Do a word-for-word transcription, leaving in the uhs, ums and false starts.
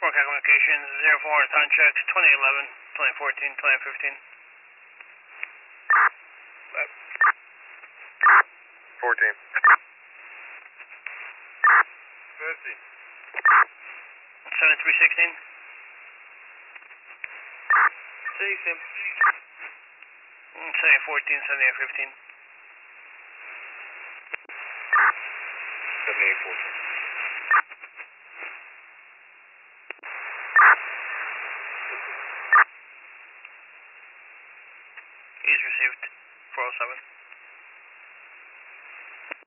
Four Communications, zero four, time check, twenty eleven, twenty fourteen, twenty fifteen. fourteen. fifty. seven three sixteen. Say Sim. Say fourteen, seventy-eight fifteen. seventy-eight fourteen. He's received, four oh seven.